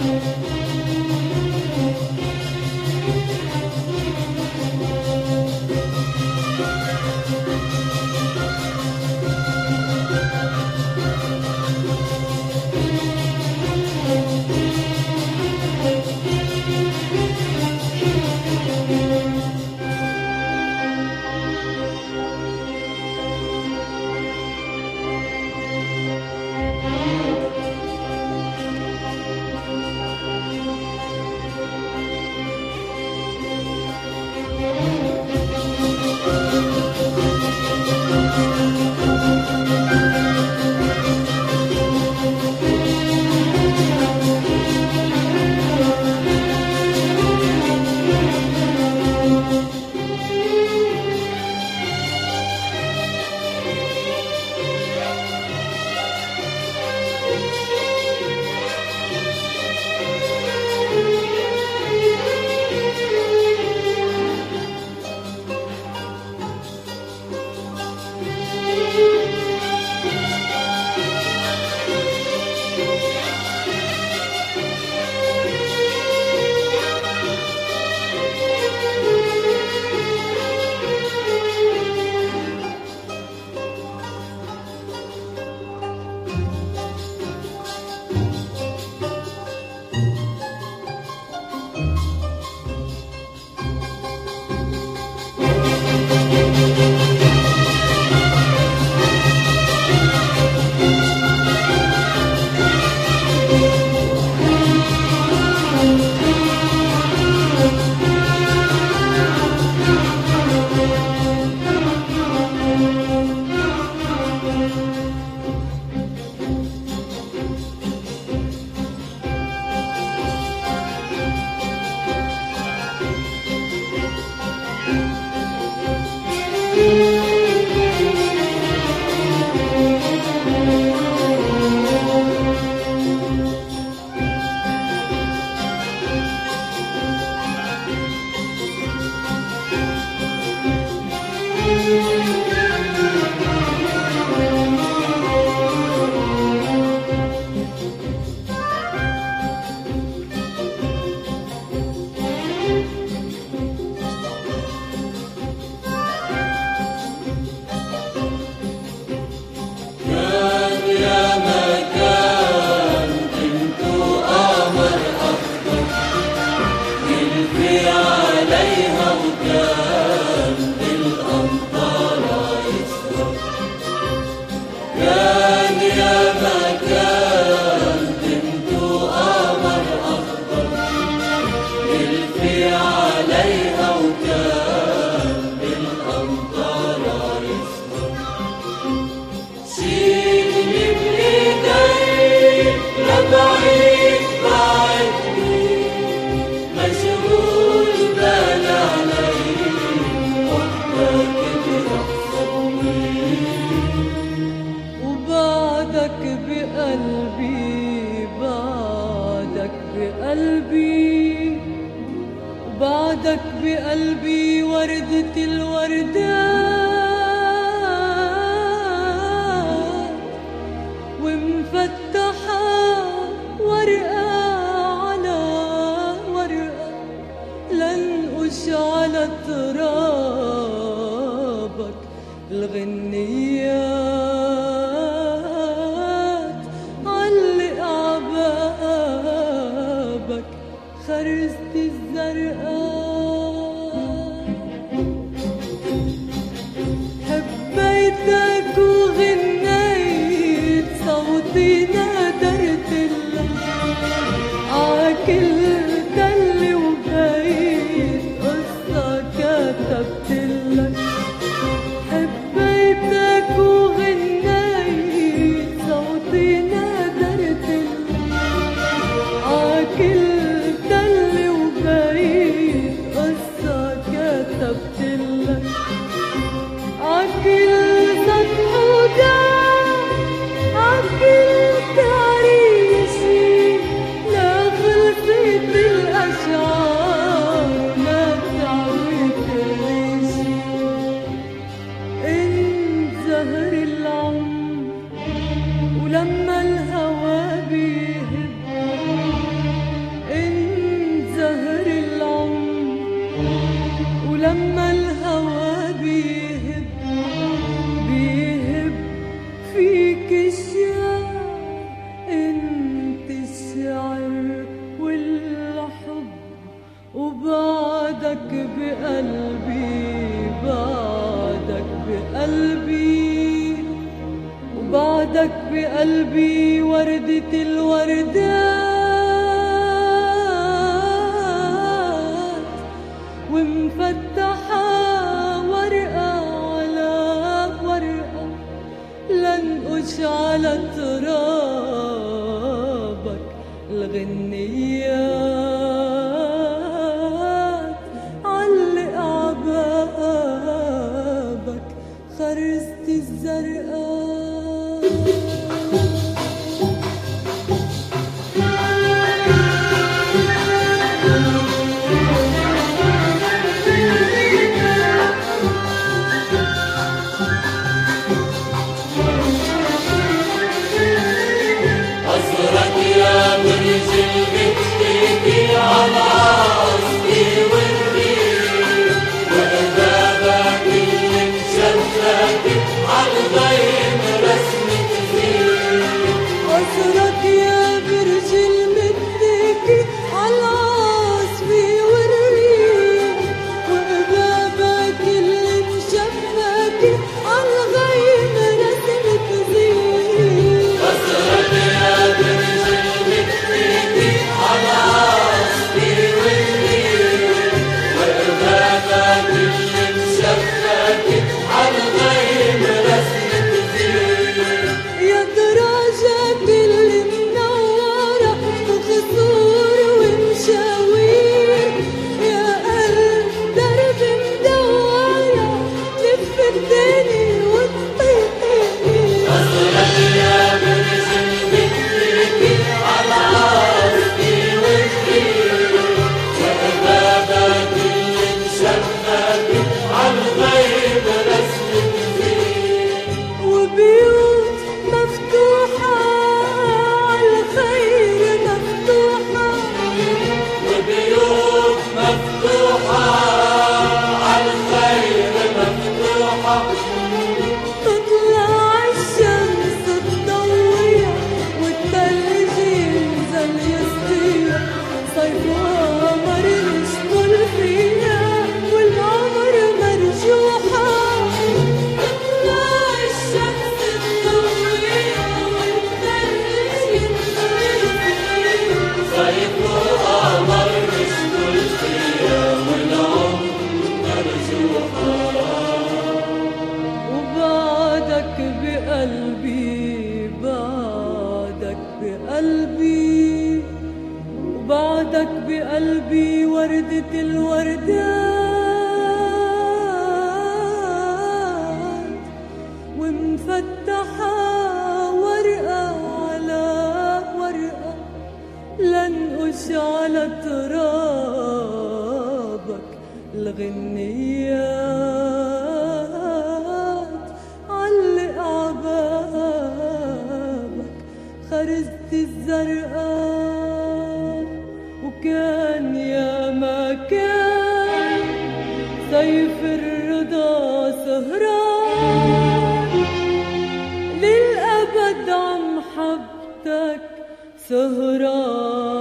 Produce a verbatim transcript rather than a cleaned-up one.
بقلبي وبعدك بقلبي وردة الوردات ومفتحة ورقة على ورقة لنقش على ترابك الغنيات علق عبابك خرزت الزرقاء حبيتك وغنيت صوتي نادرت لك عاكل دلي وبيت قصة كتبت لك حبيتك وغنيت صوتي نادرت لك عاكل دلي وبيت بقلبي بعدك بقلبي وبعدك بقلبي وردة الوردات ومفتحة ورقة على ورقة لنقش على ترابك الغنيات علق عبابك خرزت الزرقاء. أزرق يا برج المتكي على أصلي والريح وأبابك اللي مشبك عالغيم رسمة فيه. أزرق يا برج المتكي على أصلي والريح وأبابك اللي مشبك عالغيم رسمة فيه. أزرق يا برج المتكي على أصلي والريح وأبابك اللي مشبك عالغيم رسمة فيه. يا دراجك اللي منورة وخصور ومشاوير يا قلب درب مدورة تلف الدنيا وتطير. أزرق يا برج المتكي على أصلي والريح وأبابك اللي مشبك عالغيب رسمة فيه. وبيوت مفتوحة عالخير مفتوحة وبيوت مفتوحة عالخير مفتوحة تطلع الشمس تضويها والتلج ينزل يسقيها صيف وقمر نشكل فيها والقمر مرجوحة. تطلع الشمس تضويها والتلج ينزل يسقيها صيف وقمر نشكل فيها والعمر مرجوحة. وبعدك بقلبي بعدك بقلبي وبعدك بقلبي وردة الوردات ومفتحة ورقة على ورقة لنقش على ترابك الغنيات علق عبابك خرزت الزرقاء. وكان يا ما كان سيف الرضا سهران للأبد عم حبتك سهران.